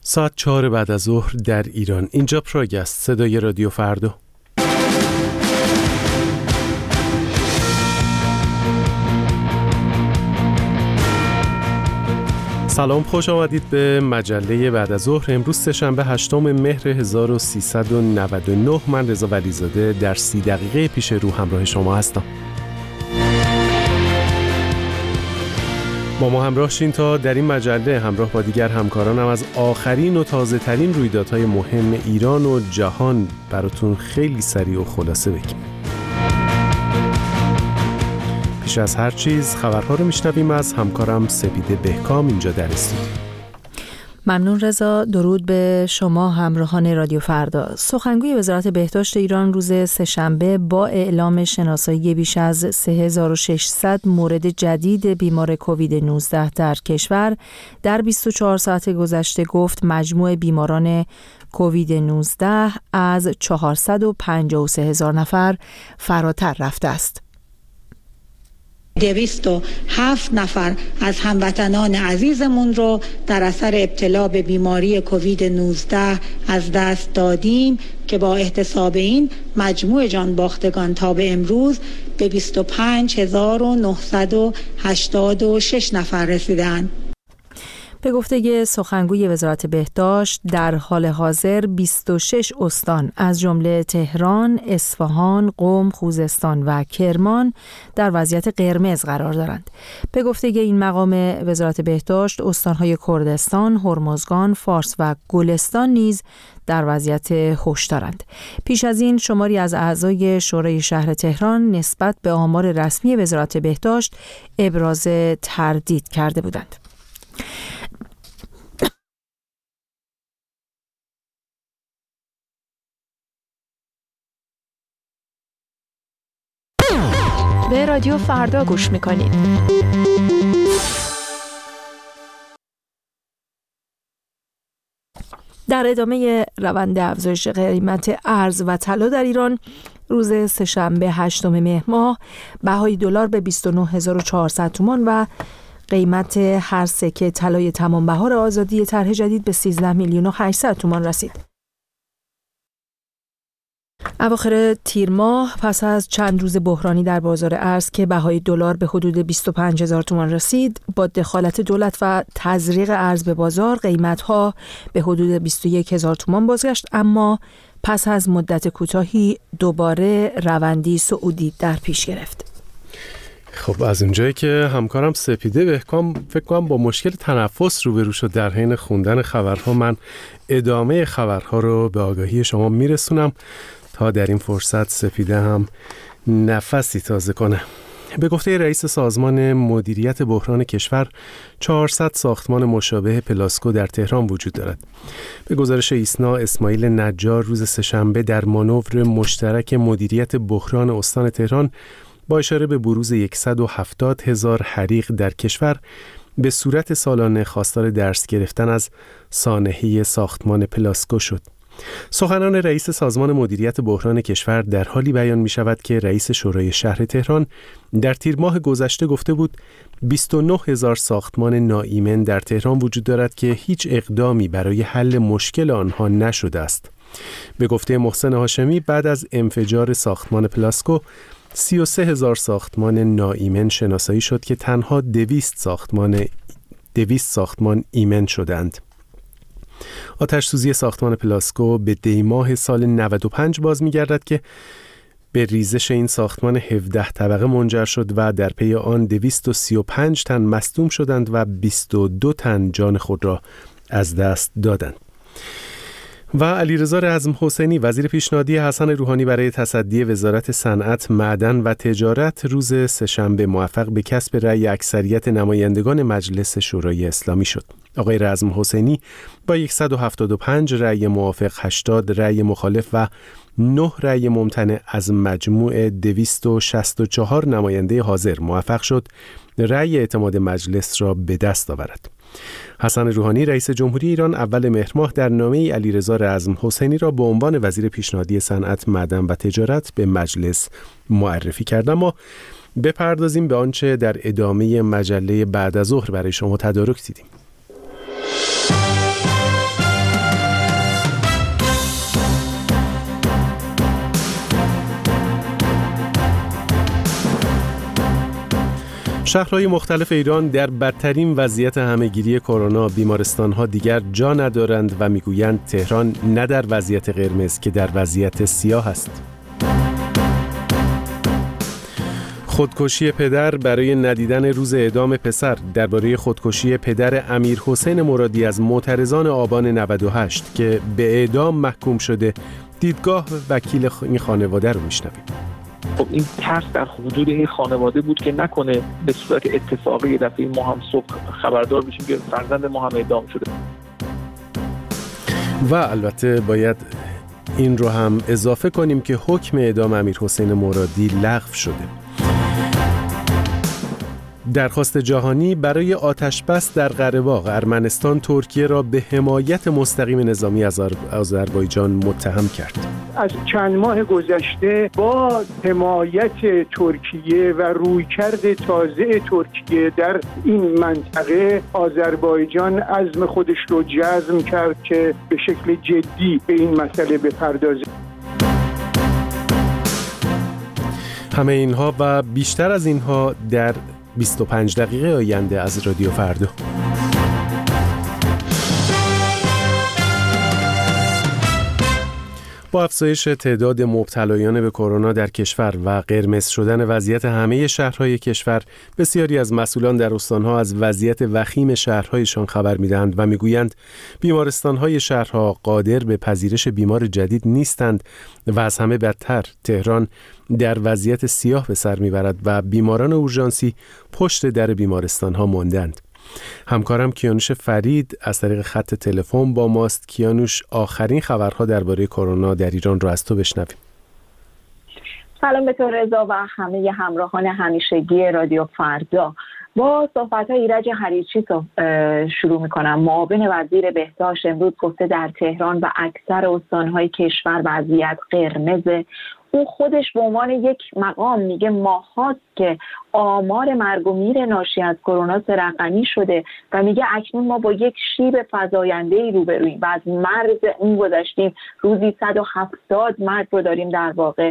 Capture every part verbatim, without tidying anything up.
ساعت چهار بعد از ظهر در ایران. اینجا پراگ است، صدای رادیو فردا. سلام، خوش آمدید به مجله بعد از ظهر. امروز سه‌شنبه هشتم مهر هزار و سیصد و نود و نه. من رضا ولیزاده در سی دقیقه پیش رو همراه شما هستم. با ما همراه شین تا در این مجله همراه با دیگر همکارانم از آخرین و تازه ترین رویدادهای مهم ایران و جهان براتون خیلی سریع و خلاصه بگیم. پیش از هر چیز خبرها رو میشنویم از همکارم سپیده بهکام اینجا در استودیو. ممنون رضا. درود به شما همراهان رادیو فردا. سخنگوی وزارت بهداشت ایران روز سه‌شنبه با اعلام شناسایی بیش از سه هزار و ششصد مورد جدید بیمار کووید نوزده در کشور در بیست و چهار ساعت گذشته گفت مجموع بیماران کووید نوزده از چهارصد و پنجاه و سه هزار نفر فراتر رفته است. دویست و هفت نفر از هموطنان عزیزمون رو در اثر ابتلا به بیماری کووید نوزده از دست دادیم که با احتساب این مجموع جان باختگان تا به امروز به بیست و پنج هزار و نهصد و هشتاد و شش نفر رسیدند. به گفته سخنگوی وزارت بهداشت در حال حاضر بیست و شش استان از جمله تهران، اصفهان، قم، خوزستان و کرمان در وضعیت قرمز قرار دارند. به گفته این مقام وزارت بهداشت استان‌های کردستان، هرمزگان، فارس و گلستان نیز در وضعیت هشدارند. پیش از این شماری از اعضای شورای شهر تهران نسبت به آمار رسمی وزارت بهداشت ابراز تردید کرده بودند. به رادیو فردا گوش میکنید. در ادامه روند افزایش قیمت ارز و طلا در ایران روز سه‌شنبه هشتم مهر ماه بهای دلار به بیست و نه هزار و چهارصد تومان و قیمت هر سکه طلای تمام بهار آزادی طرح جدید به سیزده میلیون و هشتصد تومان رسید. اواخر تیر ماه پس از چند روز بحرانی در بازار ارز که بهای دلار به حدود بیست و پنج هزار تومان رسید، با دخالت دولت و تزریق ارز به بازار قیمت‌ها به حدود بیست و یک هزار تومان بازگشت، اما پس از مدت کوتاهی دوباره روندی صعودی در پیش گرفت. خب از اونجایی که همکارم سپیده بهکام فکر کنم با مشکل تنفس روبرو شد در حین خوندن خبرها، من ادامه خبرها رو به آگاهی شما میرسونم تا در این فرصت سپیده هم نفسی تازه کنه. به گفته رئیس سازمان مدیریت بحران کشور، چهارصد ساختمان مشابه پلاسکو در تهران وجود دارد. به گزارش ایسنا، اسماعیل نجار روز سه‌شنبه در مانور مشترک مدیریت بحران استان تهران با اشاره به بروز صد و هفتاد هزار حریق در کشور به صورت سالانه خواستار درس گرفتن از سانحه ساختمان پلاسکو شد. سخنان رئیس سازمان مدیریت بحران کشور در حالی بیان می شود که رئیس شورای شهر تهران در تیر ماه گذشته گفته بود بیست و نه هزار ساختمان ناایمن در تهران وجود دارد که هیچ اقدامی برای حل مشکل آنها نشده است. به گفته محسن هاشمی بعد از انفجار ساختمان پلاسکو سی و سه هزار ساختمان ناایمن شناسایی شد که تنها دویست ساختمان دویست ساختمان ایمن شدند. آتش سوزی ساختمان پلاسکو به دی ماه سال نود و پنج باز می‌گردد که به ریزش این ساختمان هفده طبقه منجر شد و در پی آن دویست و سی و پنج تن مصدوم شدند و بیست و دو تن جان خود را از دست دادند. و علیرضا رزم حسینی وزیر پیشنهادی حسن روحانی برای تصدی وزارت صنعت، معدن و تجارت روز سه‌شنبه موفق به کسب رأی اکثریت نمایندگان مجلس شورای اسلامی شد. آقای رزم حسینی با صد و هفتاد و پنج رأی موافق، هشتاد رأی مخالف و نه رأی ممتنع از مجموع دویست و شصت و چهار نماینده حاضر موفق شد رأی اعتماد مجلس را به دست آورد. حسن روحانی رئیس جمهوری ایران اول مهر ماه در نامه علیرضا رزم حسینی را به عنوان وزیر پیشنهادی صنعت، معدن و تجارت به مجلس معرفی کرد. اما بپردازیم به آنچه در ادامه مجله بعد از ظهر برای شما تدارک دیدیم. شهرهای مختلف ایران در بدترین وضعیت همهگیری کرونا، بیمارستان‌ها دیگر جا ندارند و میگویند تهران نه در وضعیت قرمز که در وضعیت سیاه است. خودکشی پدر برای ندیدن روز اعدام پسر. درباره خودکشی پدر امیرحسین مرادی از معترضان آبان نود و هشت که به اعدام محکوم شده، دیدگاه وکیل این خانواده رو میشنویم. خب این ترس در حدود این خانواده بود که نکنه به صورت اتفاقی یه دفعه ما هم صبح خبردار بشیم که فرزند ما هم اعدام شده. و البته باید این رو هم اضافه کنیم که حکم اعدام امیرحسین مرادی لغو شده. درخواست جهانی برای آتش‌بس در قره‌باغ. ارمنستان ترکیه را به حمایت مستقیم نظامی از آذربایجان متهم کرد. از چند ماه گذشته با حمایت ترکیه و رویکرد تازه ترکیه در این منطقه، آذربایجان عزم خودش رو جزم کرد که به شکل جدی به این مسئله بپردازه. همه اینها و بیشتر از اینها در بیست و پنج دقیقه آینده از رادیو فردا. با افزایش تعداد مبتلایان به کرونا در کشور و قرمز شدن وضعیت همه شهرهای کشور، بسیاری از مسئولان در استانها از وضعیت وخیم شهرهایشان خبر می‌دهند و می‌گویند بیمارستان‌های شهرها قادر به پذیرش بیمار جدید نیستند و از همه بدتر تهران در وضعیت سیاه به سر می‌برد و بیماران اورژانسی پشت در بیمارستان‌ها ماندند. همکارم کیانوش فرید از طریق خط تلفن با ماست. کیانوش، آخرین خبرها درباره کرونا در ایران رو از تو بشنویم. سلام به تو رضا و همه همراهان همیشگی رادیو فردا. با صحبت‌های ایرج حریچی شروع می‌کنم. معاون وزیر بهداشت امروز گفته در تهران و اکثر استان‌های کشور وضعیت قرمزه. او خودش به عنوان یک مقام میگه ماهاست که آمار مرگ و میر ناشی از کرونا سه رقمی شده و میگه اکنون ما با یک شیب فزاینده‌ای روبرویم و از مرز اون گذشتیم. روزی صد و هفتاد مرگ رو داریم در واقع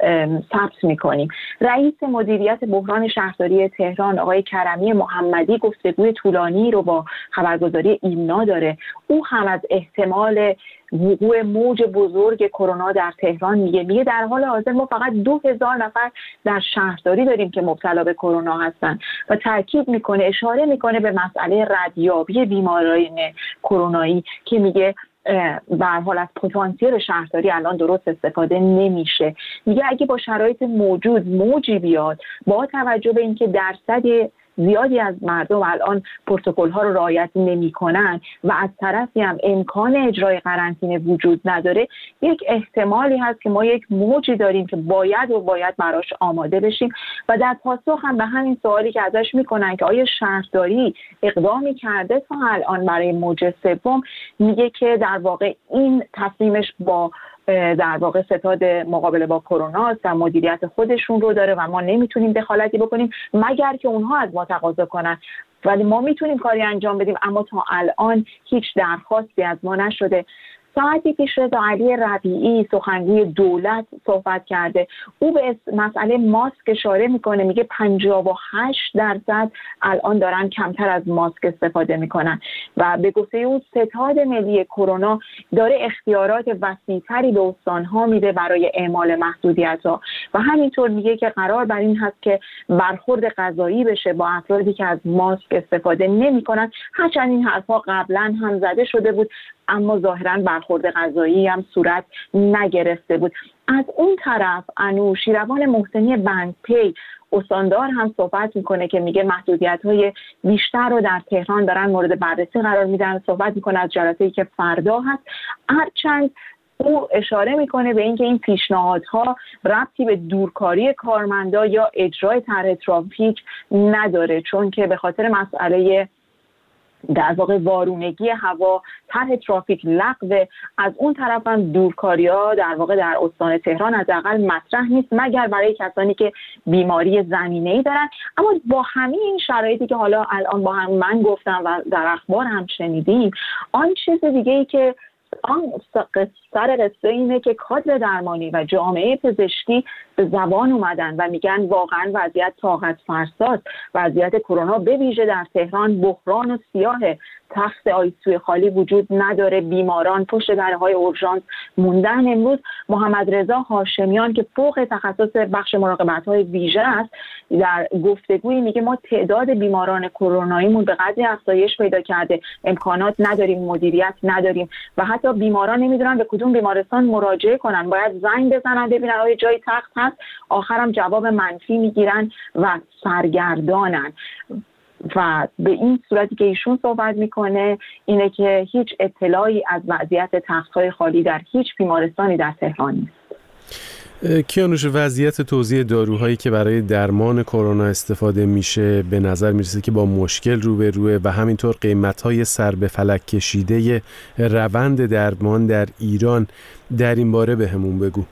ثبت میکنیم. رئیس مدیریت بحران شهرداری تهران آقای کرمی محمدی گفتگوی طولانی رو با خبرگزاری ایلنا داره. او هم از احتمال وقوع موج بزرگ کرونا در تهران میگه میگه در حال حاضر ما فقط دو هزار نفر در شهرداری داریم که مبتلا به کرونا هستن و تاکید میکنه، اشاره میکنه به مسئله ردیابی بیماران کرونایی که میگه به هر حال از پتانسیل شهرداری الان درست استفاده نمیشه. میگه اگه با شرایط موجود موجی بیاد، با توجه به اینکه درصد زیادی از مردم الان پروتکل ها رو رعایت نمی‌کنن و از طرفی هم امکان اجرای قرنطینه وجود نداره، یک احتمالی هست که ما یک موجی داریم که باید و باید براش آماده بشیم. و در پاسخ هم به همین سوالی که ازش میکنن که آیا شهرداری اقدامی کرده تا الان برای موج سوم، میگه که در واقع این تصمیمش با در واقع ستاد مقابله با کرونا است و مدیریت خودشون رو داره و ما نمیتونیم دخالتی بکنیم مگر که اونها از ما تقاضا کنن، ولی ما میتونیم کاری انجام بدیم اما تا الان هیچ درخواستی از ما نشده. ساعتی پیش رضا علی ربیعی سخنگوی دولت صحبت کرده. او به مسئله ماسک اشاره میکنه، میگه پنجاه و هشت درصد الان دارن کمتر از ماسک استفاده میکنن و به گفته او ستاد ملی کرونا داره اختیارات وسیع‌تری به استان‌ها میده برای اعمال محدودیت‌ها و همینطور میگه که قرار بر این هست که برخورد قضایی بشه با افرادی که از ماسک استفاده نمیکنن. هرچند این حرفا قبلا هم زده شده بود اما ظاهراً برخورد قضایی هم صورت نگرفته بود. از اون طرف انوشیروان محسنی بندپی استاندار هم صحبت میکنه که میگه محدودیت‌های بیشتر رو در تهران دارن مورد بررسی قرار میدن. صحبت میکنه از جلسه‌ای که فردا هست، هرچند او اشاره میکنه به اینکه این پیشنهادها ربطی به دورکاری کارمندا یا اجرای طرح ترافیک نداره، چون که به خاطر مسئله در واقع وارونگی هوا طرح ترافیک لغو. از اون طرف هم دورکاری‌ها در واقع در استان تهران حداقل مطرح نیست مگر برای کسانی که بیماری زمینه‌ای دارن. اما با همه این شرایطی که حالا الان با هم من گفتم و در اخبار هم شنیدیم، آن چیز دیگه‌ای که آن سر قصه اینه که کادر درمانی و جامعه پزشکی به زبان اومدن و میگن واقعا وضعیت طاقت فرساست. وضعیت کرونا به ویژه در تهران بحران و سیاه، تخت آیسی‌یو خالی وجود نداره، بیماران پشت درهای اورژانس موندن. امروز محمد رضا هاشمیان که فوق تخصص بخش مراقبت‌های ویژه است در گفتگویی میگه ما تعداد بیماران کروناییمون به قدری افزایش پیدا کرده، امکانات نداریم، مدیریت نداریم و حتی بیماران نمیدونن به کدوم بیمارستان مراجعه کنن، باید زنگ بزنن ببینن آیا جای تخت هست، آخرم جواب منفی میگیرن و سرگردانن. و به این صورتی که ایشون صحبت میکنه اینه که هیچ اطلاعی از وضعیت تخت‌های خالی در هیچ بیمارستانی در تهران نیست. کیانوش، وضعیت توزیع داروهایی که برای درمان کرونا استفاده میشه به نظر میرسه که با مشکل روبروه و همینطور قیمت‌های سر به فلک کشیده روند درمان در ایران. در این باره بهمون بگو.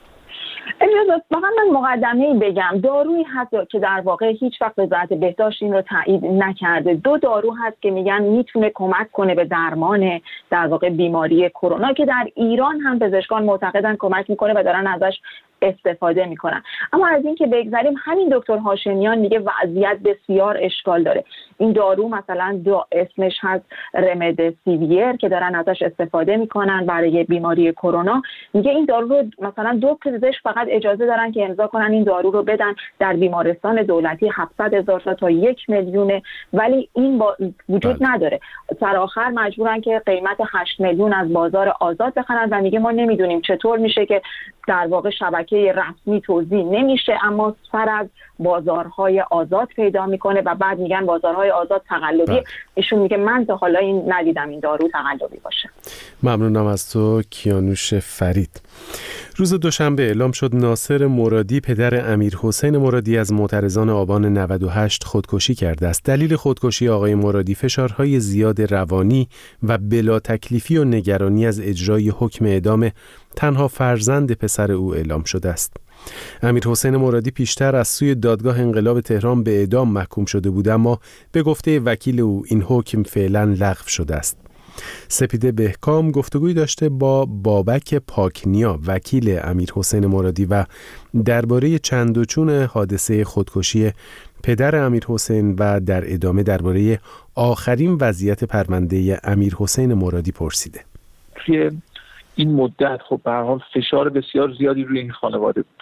اجازه واقعا من مقدمه‌ای بگم. دارویی هست که در واقع هیچ وقت وزارت بهداشت این رو تایید نکرده. دو دارو هست که میگن میتونه کمک کنه به درمان در واقع بیماری کرونا که در ایران هم پزشکان معتقدن کمک میکنه و دارن ازش استفاده میکنن. اما از این که بگذریم، همین دکتر هاشمیان میگه وضعیت بسیار اشکال داره. این دارو مثلا دو اسمش هست رمدسیویر که دارن ازش استفاده میکنن برای بیماری کرونا. میگه این دارو رو مثلا دو پزشک فقط اجازه دارن که امضا کنن این دارو رو بدن در بیمارستان دولتی هفتصد هزار تا تا یک میلیونه، ولی این با وجود نداره. سر آخر مجبورن که قیمت هشت میلیون از بازار آزاد بخرن و میگه ما نمیدونیم چطور میشه که در واقع شبکه رسمی توزیع نمیشه اما سر از بازارهای آزاد پیدا میکنه و بعد میگن بازارهای آزاد تقلبی. ایشون میگه من تا حالا این ندیدم این دارو تقلبی باشه. ممنونم از تو کیانوش فرید. روز دوشنبه اعلام شد ناصر مرادی پدر امیرحسین مرادی از معترضان آبان نود و هشت خودکشی کرده است. دلیل خودکشی آقای مرادی فشارهای زیاد روانی و بلا تکلیفی و نگرانی از اجرای حکم اعدام تنها فرزند پسر او اعلام شده است. امیرحسین مرادی پیشتر از سوی دادگاه انقلاب تهران به اعدام محکوم شده بود، اما به گفته وکیل او این حکم فعلا لغو شده است. سپیده بهکام گفتگوی داشته با بابک پاکنیا وکیل امیرحسین مرادی و درباره چند و چون حادثه خودکشی پدر امیرحسین و در ادامه درباره آخرین وضعیت پرونده امیرحسین مرادی پرسیده. توی این مدت خب به هر حال فشار بسیار زیادی روی این خانواده بود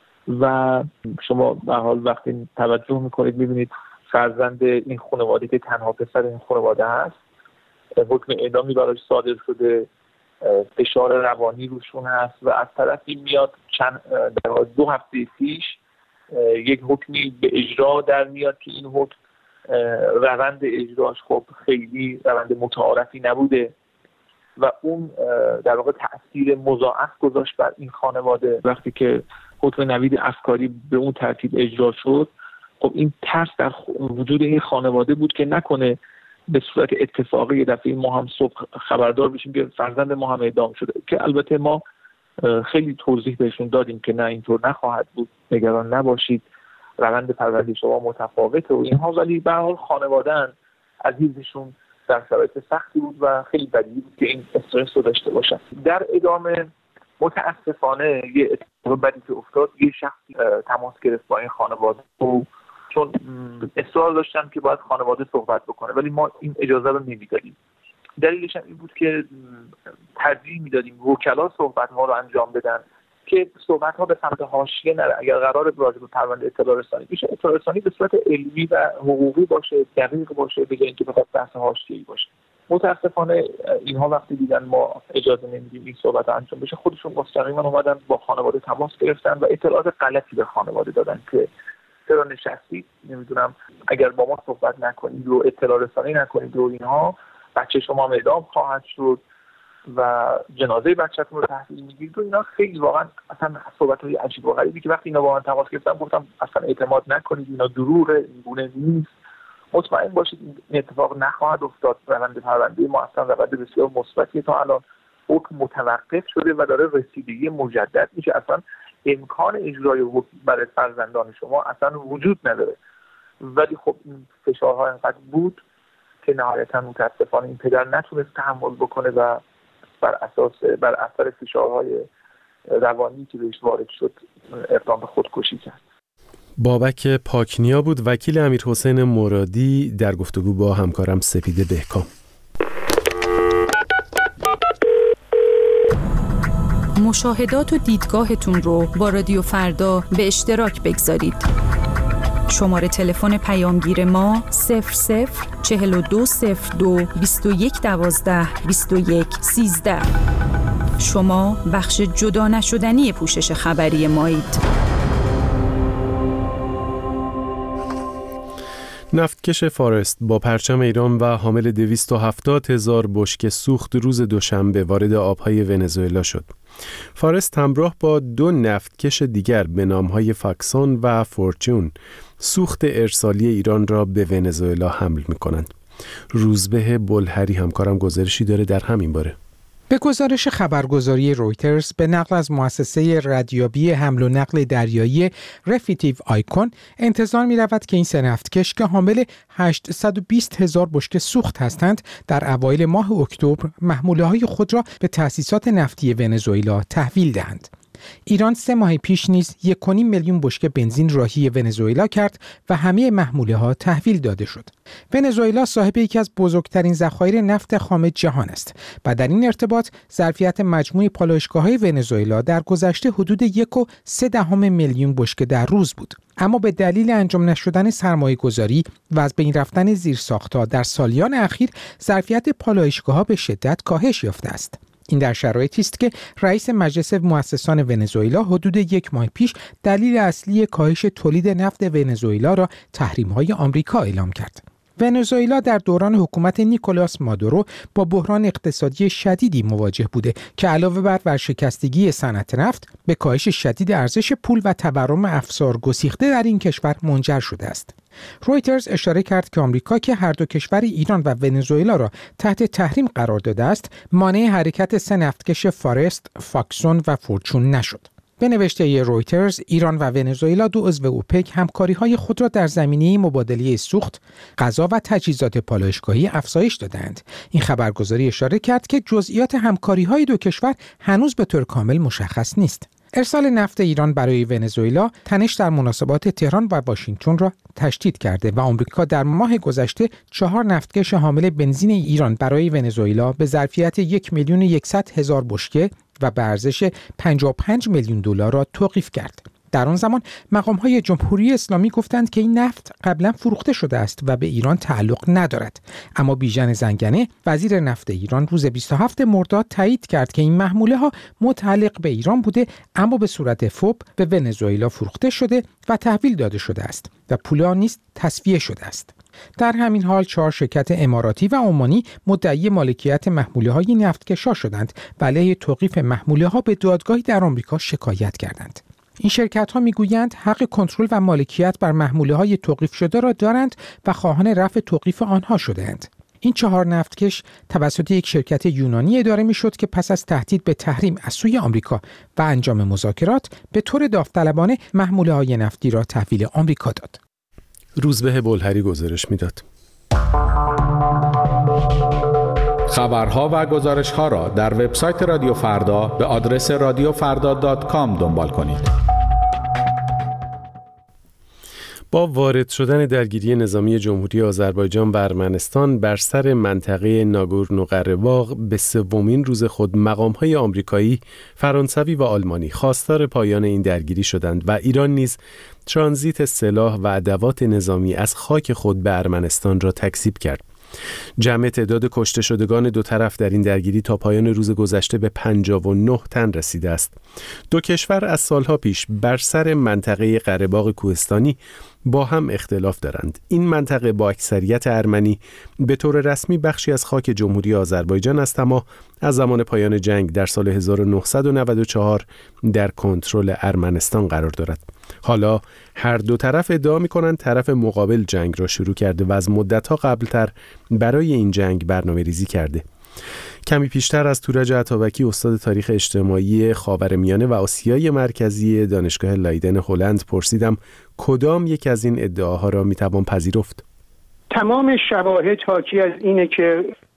و شما به هر حال وقتی توجه میکنید میبینید فرزند این خانواده که تنها پسر این خانواده هست حکم اعدامی براش صادر شده، فشار روانی روشون هست و از طرفی میاد چند در دو هفته پیش یک حکمی به اجرا در میاد که این حکم روند اجراش خب خیلی روند متعارفی نبوده و اون در واقع تأثیر مضاعف گذاشت بر این خانواده. وقتی که حکم نوید افکاری به اون ترتیب اجرا شد، خب این ترس در وجود این خانواده بود که نکنه به صورت اتفاقی یه دفعه ما هم صبح خبردار بشیم که فرزند ما هم اعدام شده، که البته ما خیلی توضیح بهشون دادیم که نه اینطور نخواهد بود، نگران نباشید، روند پرونده شما متفاوته و اینها، ولی به هر حال خانواده‌ان عزیزشون در شرایط سختی بود و خیلی بدیهی بود که این استرس رو داشته باشن. در ادامه متاسفانه یه اتفاق بدی که افتاد، یه شخصی تماس گرفت با این خانواده و چون اصرار داشتن که باید خانواده صحبت بکنه ولی ما این اجازه رو نمیدادیم. دلیلش هم این بود که ترجیح میدادیم وکلا صحبت ها رو انجام بدن که صحبت ها به سمت حاشیه نره. اگر قرار راجع به پرونده اطلاع رسانی بشه، اطلاع رسانی به صورت علمی و حقوقی باشه، دقیق باشه، به جای اینکه بخواد بحث حاشیه‌ای باشه. متاسفانه اینها وقتی دیدن ما اجازه نمیدیم این صحبت انجام بشه، خودشون مستقیما اومدن با خانواده تماس گرفتن و اطلاعات غلطی به خانواده دادن که چرا نشستید، نمیدونم اگر با ما صحبت نکنید و اطلاع رسانی نکنید و اینها بچه شما اعدام خواهد شد و جنازه بچه‌تون رو تحویل میگیرید و اینا. خیلی واقعا اصلا صحبت‌های عجیب و غریبی که وقتی اینا با من تماس گرفتم گفتم اصلا اعتماد نکنید، اینا دروغه، این گونه نیست، مطمئن باشید این اتفاق نخواهد افتاد. روند پرونده ما اصلا روند بسیار مثبتی تا الان حکم متوقف شده و داره رسیدگی مجدد میشه، اصلا امکان اجرای حکم برای فرزندان شما اصلا وجود نداره. ولی خب این فشارها اینقدر بود که نهایتا متاسفانه این پدر نتونست تحمل بکنه و بر اساس بر اثر فشارهای روانی که بهش وارد شد اقدام به خودکشی کرد. بابک پاکنیا بود وکیل امیرحسین مرادی در گفتگو با همکارم سپیده بهکام. مشاهدات و دیدگاهتون رو با رادیو فردا به اشتراک بگذارید. شماره تلفن پیامگیر ما صفر صفر چهل و دو صفر دو بیست و یک دوازده بیست و یک سیزده. شما بخش جدا نشدنی پوشش خبری مایید. نفتکش فارست با پرچم ایران و حامل دویست و هفتاد هزار بشکه سوخت روز دوشنبه وارد آبهای ونزوئلا شد. فارست همراه با دو نفتکش دیگر به نامهای فاکسون و فورچون سوخت ارسالی ایران را به ونزوئلا حمل می‌کنند. روزبه بلهری همکارم گزارشی داره در همین باره. به گزارش خبرگزاری رویترز به نقل از مؤسسه ردیابی حمل و نقل دریایی رفیتیو آیکون انتظار می رود که این سه نفتکش که حامل هشتصد و بیست هزار بشکه سوخت هستند در اوایل ماه اکتبر محموله های خود را به تأسیسات نفتی ونزوئلا تحویل دهند. ایران سه ماه پیش نیز یک و نیم میلیون بشکه بنزین راهی ونزوئلا کرد و همه محموله ها تحویل داده شد. ونزوئلا صاحب یکی از بزرگترین ذخایر نفت خام جهان است و در این ارتباط ظرفیت مجموع پالایشگاه‌های ونزوئلا در گذشته حدود یک و سه دهم میلیون بشکه در روز بود. اما به دلیل انجام نشدن سرمایه‌گذاری و از بین رفتن زیرساخت‌ها در سالیان اخیر ظرفیت پالایشگاه‌ها به شدت کاهش یافته است. این در شرایطی است که رئیس مجلس مؤسسان ونزوئلا حدود یک ماه پیش دلیل اصلی کاهش تولید نفت ونزوئلا را تحریم‌های آمریکا اعلام کرد. ونزوئلا در دوران حکومت نیکولاس مادورو با بحران اقتصادی شدیدی مواجه بوده که علاوه بر ورشکستگی صنعت نفت به کاهش شدید ارزش پول و تورم افزار گسیخته در این کشور منجر شده است. رویترز اشاره کرد که آمریکا که هر دو کشور ایران و ونزوئلا را تحت تحریم قرار داده است، مانع حرکت سه نفتکش فارست، فاکسون و فورچون نشد. به نوشته رویترز، ایران و ونزوئلا دو عضو اوپک همکاری‌های خود را در زمینه مبادله سوخت، غذا و تجهیزات پالایشگاهی افزایش دادند. این خبرگزاری اشاره کرد که جزئیات همکاری‌های دو کشور هنوز به طور کامل مشخص نیست. ارسال نفت ایران برای ونزوئلا تنش در مناسبات تهران و واشنگتن را تشدید کرده و آمریکا در ماه گذشته چهار نفتکش حامل بنزین ایران برای ونزوئلا به ظرفیت یک میلیون و صد هزار بشکه و به ارزش پنجاه و پنج میلیون دلار را توقیف کرد. در آن زمان مقام‌های جمهوری اسلامی گفتند که این نفت قبلا فروخته شده است و به ایران تعلق ندارد. اما بیژن زنگنه وزیر نفت ایران روز بیست و هفتم مرداد تایید کرد که این محموله ها متعلق به ایران بوده اما به صورت فوب به ونزوئلا فروخته شده و تحویل داده شده است و پول آن نیز تصفیه شده است. در همین حال چهار شرکت اماراتی و عمانی مدعی مالکیت محموله‌های نفتکشا شدند و علیه توقیف محموله‌ها به دادگاهی در آمریکا شکایت کردند. این شرکت‌ها می‌گویند حق کنترل و مالکیت بر محموله‌های توقیف شده را دارند و خواهان رفع توقیف آنها شده‌اند. این چهار نفتکش توسط یک شرکت یونانی اداره می‌شد که پس از تهدید به تحریم از سوی آمریکا و انجام مذاکرات به طور داوطلبانه محموله‌های نفتی را تحویل آمریکا داد. روزبه بلهری گزارش میداد. خبرها و گزارش‌ها را در وبسایت رادیو فردا به آدرس رادیو فردا دات کام دنبال کنید. با وارد شدن درگیری نظامی جمهوری آذربایجان و ارمنستان بر سر منطقه ناگورنو قره‌باغ به سومین روز خود مقام‌های آمریکایی، فرانسوی و آلمانی خواستار پایان این درگیری شدند و ایران نیز ترانزیت سلاح و ادوات نظامی از خاک خود به ارمنستان را تکذیب کرد. جمع تعداد کشته شدگان دو طرف در این درگیری تا پایان روز گذشته به پنجاه و نه تن رسیده است. دو کشور از سالها پیش بر سر منطقه قره‌باغ کوهستانی با هم اختلاف دارند. این منطقه با اکثریت ارمنی به طور رسمی بخشی از خاک جمهوری آذربایجان است، اما از زمان پایان جنگ در سال هزار و نهصد و نود و چهار در کنترل ارمنستان قرار دارد. حالا هر دو طرف ادعا می‌کنند طرف مقابل جنگ را شروع کرده و از مدت‌ها قبل‌تر برای این جنگ برنامه‌ریزی کرده. کمی پیشتر از تورج عطابکی، استاد تاریخ اجتماعی خاورمیانه و آسیای مرکزی دانشگاه لایدن هلند، پرسیدم کدام یک از این ادعاها را میتوان پذیرفت؟ تمام شواهد حاکی از اینه که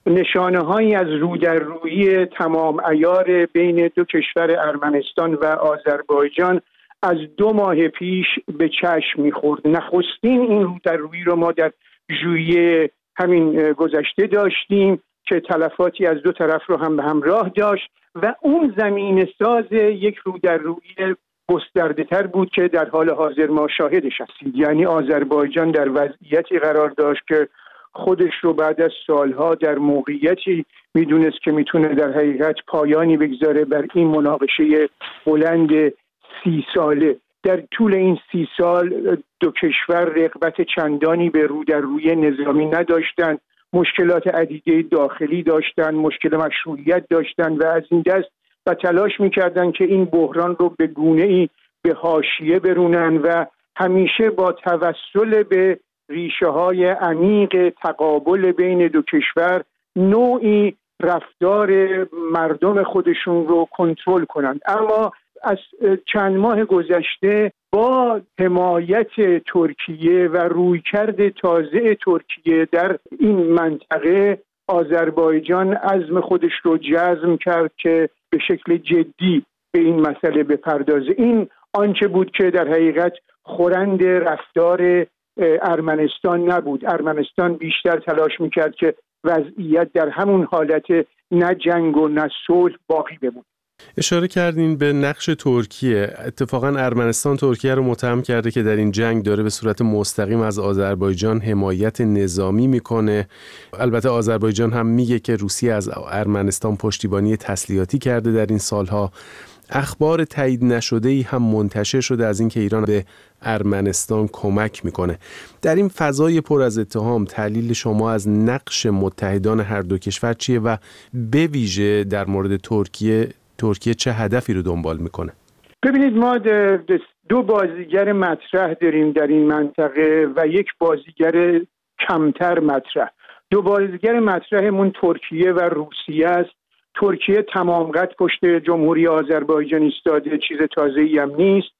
نشانه هایی از رو در روی تمام عیار بین دو کشور ارمنستان و آذربایجان از دو ماه پیش به چشم می‌خورد. نخستین این رو در روی رو ما در ژوئیه همین گذشته داشتیم که تلفاتی از دو طرف رو هم به همراه داشت و اون زمین ساز یک رو در روی گسترده تر بود که در حال حاضر ما شاهدش هستیم. یعنی آذربایجان در وضعیتی قرار داشت که خودش رو بعد از سالها در موقعیتی میدونست که میتونه در حقیقت پایانی بگذاره بر این مناقشه بلند سی ساله. در طول این سی سال دو کشور رغبت چندانی به رو در روی نظامی نداشتند، مشکلات عدیده داخلی داشتند، مشکل مشروعیت داشتند و از این دست و تلاش میکردند که این بحران رو به گونه‌ای به حاشیه برونن و همیشه با توسل به ریشه های عمیق تقابل بین دو کشور نوعی رفتار مردم خودشون رو کنترل کنند. اما از چند ماه گذشته با حمایت ترکیه و رویکرد تازه ترکیه در این منطقه آذربایجان عزم خودش رو جزم کرد که به شکل جدی به این مسئله بپردازه. این آنچه بود که در حقیقت خورند رفتار ارمنستان نبود. ارمنستان بیشتر تلاش میکرد که وضعیت در همون حالت نه جنگ و نه صلح باقی بمونه. اشاره کردین به نقش ترکیه. اتفاقا ارمنستان ترکیه رو متهم کرده که در این جنگ داره به صورت مستقیم از آذربایجان حمایت نظامی میکنه. البته آذربایجان هم میگه که روسیه از ارمنستان پشتیبانی تسلیحاتی کرده در این سالها. اخبار تایید نشده‌ای هم منتشر شده از اینکه ایران به ارمنستان کمک میکنه. در این فضای پر از اتهام تحلیل شما از نقش متحدان هر دو کشور چیه و به ویژه در مورد ترکیه ترکیه چه هدفی رو دنبال میکنه؟ ببینید ما دو بازیگر مطرح داریم در این منطقه و یک بازیگر کمتر مطرح. دو بازیگر مطرحمون ترکیه و روسیه است. ترکیه تمام قد پشت جمهوری آذربایجان ایستاده، چیز تازه‌ای هم نیست.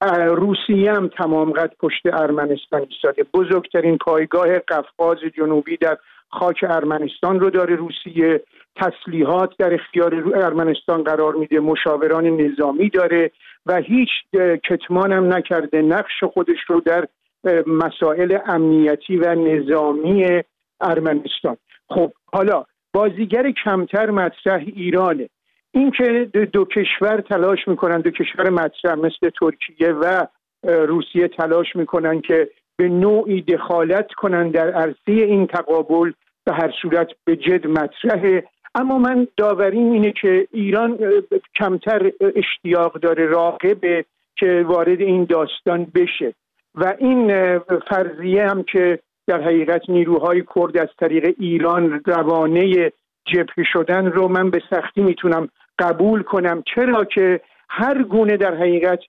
روسیه هم تمام قد پشت ارمنستان ایستاده. بزرگترین پایگاه قفقاز جنوبی در خاک ارمنستان رو داره روسیه. تسلیحات در اختیار ارمنستان قرار میده، مشاوران نظامی داره و هیچ کتمان هم نکرده نقش خودش رو در مسائل امنیتی و نظامی ارمنستان. خب حالا بازیگر کمتر مطرح ایرانه. این که دو کشور تلاش میکنن، دو کشور مطرح مثل ترکیه و روسیه تلاش میکنن که به نوعی دخالت کنن در عرصه این تقابل، به هر صورت به جد مطرحه. اما من داوریم اینه که ایران کمتر اشتیاق داره، راغبه که وارد این داستان بشه و این فرضیه هم که در حقیقت نیروهای کرد از طریق ایران روانه جبهه شدن رو من به سختی میتونم قبول کنم، چرا که هر گونه در حقیقت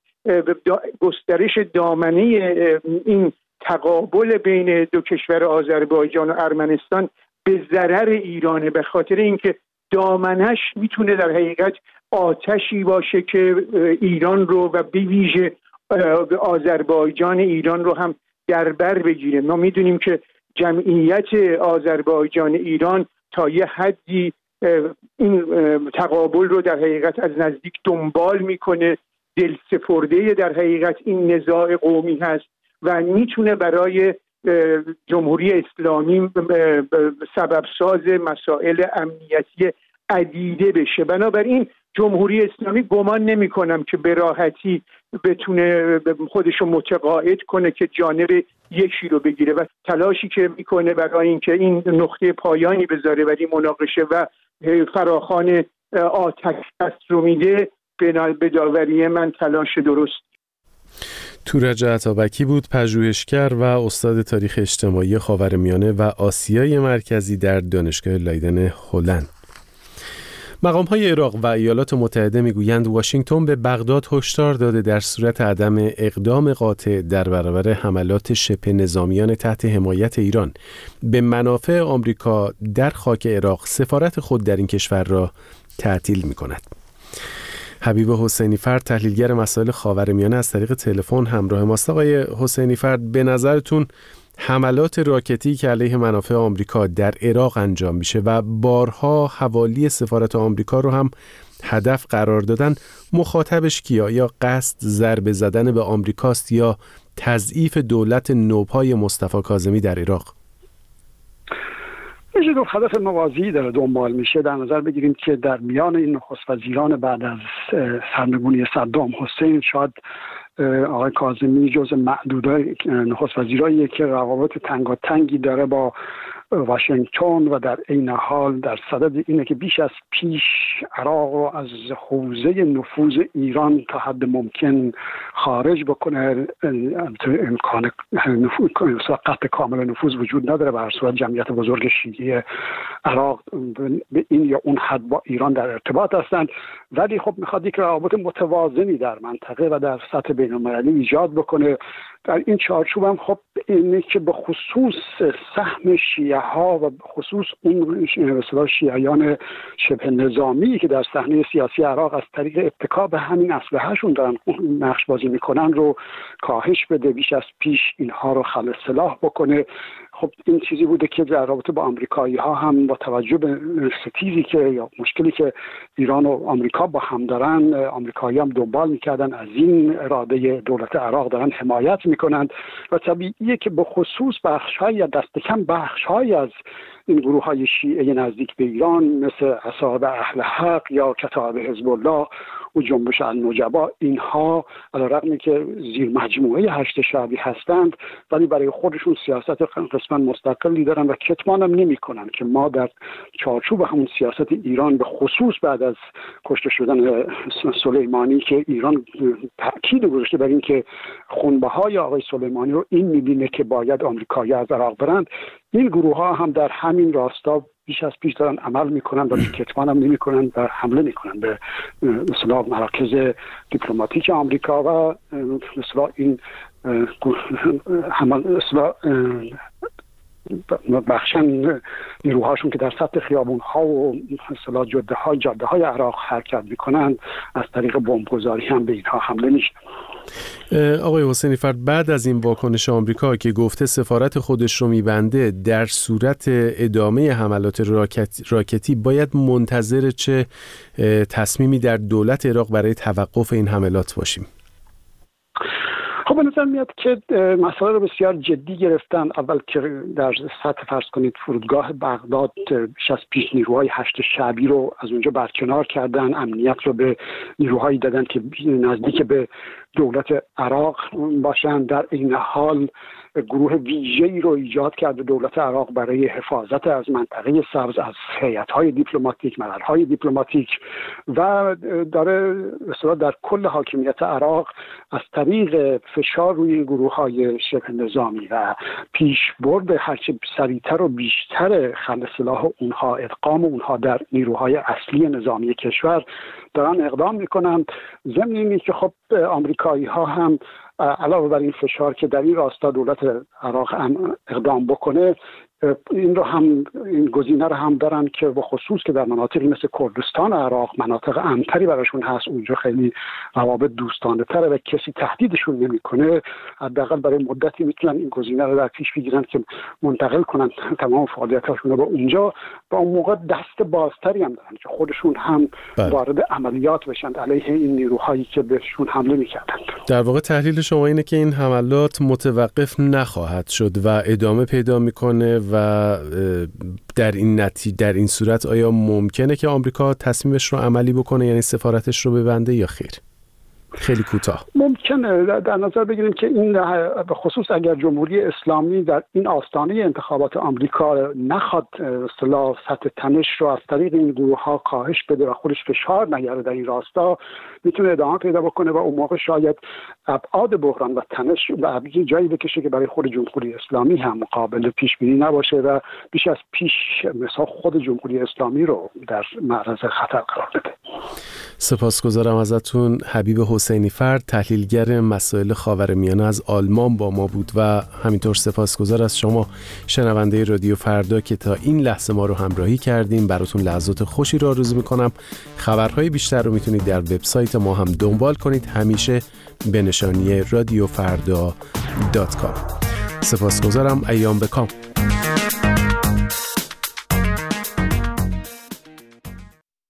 گسترش دامنه این تقابل بین دو کشور آذربایجان و ارمنستان به ضرر ایرانه، به خاطر اینکه دامنش میتونه در حقیقت آتشی باشه که ایران رو و به ویژه آذربایجان ایران رو هم در بر بگیره. ما میدونیم که جمعیت آذربایجان ایران تا یه حدی این تقابل رو در حقیقت از نزدیک دنبال میکنه، دل سپرده در حقیقت این نزاع قومی هست و میتونه برای جمهوری اسلامی سبب ساز مسائل امنیتی عدیده بشه. بنابراین جمهوری اسلامی گمان نمی کنم که به راحتی بتونه خودشو متقاعد کنه که جانب یکی رو بگیره و تلاشی که میکنه برای اینکه این نقطه پایانی بذاره برای مناقشه و فراخوان آتش رو میده، به داوری من تلاش درست. تورج عطابکی بود، پژوهشگر و استاد تاریخ اجتماعی خاورمیانه و آسیای مرکزی در دانشگاه لایدن هلند. مقام‌های عراق و ایالات متحده میگویند واشنگتن به بغداد هشدار داده در صورت عدم اقدام قاطع در برابر حملات شبه نظامیان تحت حمایت ایران به منافع آمریکا در خاک عراق سفارت خود در این کشور را تعطیل می‌کند. حبیب حسینی فرد، تحلیلگر مسائل خاورمیانه، از طریق تلفن همراه ماست. آقای حسینی فرد، به نظرتون حملات راکتی که علیه منافع آمریکا در عراق انجام میشه و بارها حوالی سفارت آمریکا رو هم هدف قرار دادن، مخاطبش کیا؟ یا قصد ضربه زدن به آمریکاست یا تضعیف دولت نوپای مصطفی کاظمی در عراق؟ میشه گفت هدف موازی داره دنبال میشه. در نظر بگیریم که در میان این نخست وزیران بعد از سرنگونی صدام حسین، شاید آقای کاظمی جز معدودای نخست وزیراییه که روابط تنگاتنگی داره با واشنگتن و در عین حال در صدد اینه که بیش از پیش عراق رو از حوزه نفوذ ایران تا حد ممکن خارج بکنه. امکان نفوذ قطع کامل نفوذ وجود نداره، به هر صورت جمعیت بزرگ شیعی عراق به این یا اون حد با ایران در ارتباط هستند، ولی خب میخواد یک روابط متوازنی در منطقه و در سطح بین‌المللی ایجاد بکنه. در این چارچوب هم خب اینه که به خصوص سهم شیعه ها و خصوص اون مثلا شیعیان شبه نظامی که در صحنه سیاسی عراق از طریق اتکا به همین اسلحه‌شون دارن نقش بازی میکنن رو کاهش بده، بیش از پیش اینها رو خلع سلاح بکنه. خب این چیزی بوده که در رابطه با آمریکایی ها هم با توجه به ستیزی که یا مشکلی که ایران و آمریکا با هم دارن، آمریکایی هم دنبال میکردن از این اراده دولت عراق دارن حمایت میکنند و طبیعیه که به خصوص بخش‌های یا دست کم بخش‌های از این گروه های شیعه نزدیک به ایران مثل اصحاب اهل حق یا کتاب حزب الله و جنبش النجبا، اینها علیرغم که زیر مجموعه هشت شعبی هستند ولی برای خودشون سیاست قسما مستقلی دارن و کتمان هم نمی کنن که ما در چارچوب همون سیاست ایران به خصوص بعد از کشته شدن سلیمانی که ایران تأکید گذاشته بر این که خونبهای آقای سلیمانی رو این میبینه که باید آمریکایی از عراق برند، این گروه ها هم در همین راستا بیش از پیش دارن عمل میکنن و کتمان هم نمیکنن و حمله میکنن به مثلا مراکز دیپلماتیک آمریکا و مثلا این مثلا بخشن نیروهاشون که در سطح خیابون ها و مثلا جاده های جاده های عراق حرکت میکنن از طریق بمبگذاری هم به اینها حمله میشه. آقای حسینی فرد، بعد از این واکنش آمریکا که گفته سفارت خودش رو میبنده، در صورت ادامه حملات راکت، راکتی باید منتظر چه تصمیمی در دولت عراق برای توقف این حملات باشیم؟ خب به نظر میاد که مسئله رو بسیار جدی گرفتن. اول که در سطح فرض کنید فرودگاه بغداد بیش از پیش نیروهای هشت شعبی رو از اونجا برکنار کردن، امنیت رو به نیروهایی دادن که نزدیک به دولت عراق باشن. در این حال گروه ویژه‌ای رو ایجاد کرده دولت عراق برای حفاظت از منطقه سبز، از هیئت‌های دیپلماتیک، ملل‌های دیپلماتیک و داره مثلا در کل حاکمیت عراق از طریق فشار روی این گروه‌های شبه نظامی و پیشبرد هرچه سریعتر و بیشتر خلع سلاح اونها، ادغام اونها در نیروهای اصلی نظامی کشور دارن اقدام میکنن. ضمن اینه که خب آمریکایی ها هم علاوه بر این فشار که در این راستا دولت عراق هم اقدام بکنه، این رو هم این گزینه رو هم دارن که به خصوص که در مناطقی مثل کردستان عراق مناطق امن‌تری براشون هست، اونجا خیلی روابط دوستانه تره و کسی تهدیدشون نمیکنه، حداقل برای مدتی میتونن این گزینه رو در پیش بگیرن که منتقل کنن تمام فعالیتاشون رو به اونجا. با اون موقع دست بازتری هم دارن که خودشون هم وارد عملیات بشن علیه این نیروهایی که بهشون حمله میکردن. در واقع تحلیل شما اینه که این حملات متوقف نخواهد شد و ادامه پیدا میکنه و در این نتیجه در این صورت آیا ممکنه که آمریکا تصمیمش رو عملی بکنه، یعنی سفارتش رو ببنده یا خیر؟ خیلی کوتاه. ممکنه در نظر بگیریم که این به خصوص اگر جمهوری اسلامی در این آستانه انتخابات آمریکا نخواد اصطلاح سطح تنش رو از طریق این گروه ها کاهش بده و خودش فشار نیاره در این راستا، میتونه ادامه پیدا بکنه و اون موقع شاید ابعاد بحران و تنش و جایی بکشه که برای خود جمهوری اسلامی هم مقابل پیش بینی نباشه و بیش از پیش مثلا خود جمهوری اسلامی رو در معرض خطر قرار بده. سپاسگزارم ازتون. حبیب حسینی فرد، تحلیلگر مسائل خاورمیانه از آلمان با ما بود و همینطور سپاسگزار از شما شنونده رادیو فردا که تا این لحظه ما رو همراهی کردیم. براتون لحظات خوشی رو آرزو میکنم. خبرهای بیشتر رو میتونید در وبسایت ما هم دنبال کنید، همیشه به نشانی رادیو فردا دات کام. سپاسگزارم. ایام بکام.